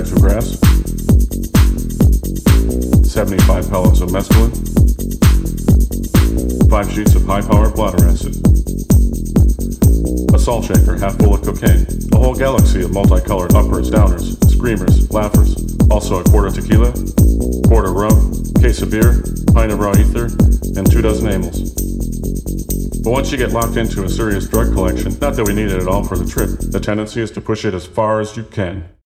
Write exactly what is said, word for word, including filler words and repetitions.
bags of grass, seventy-five pellets of mescaline, five sheets of high-powered bladder acid, a salt shaker half full of cocaine, a whole galaxy of multicolored uppers, downers, screamers, laughers, also a quart of tequila, quart of rum, case of beer, pint of raw ether, and two dozen amyls. But once you get locked into a serious drug collection, not that we need it at all for the trip, the tendency is to push it as far as you can.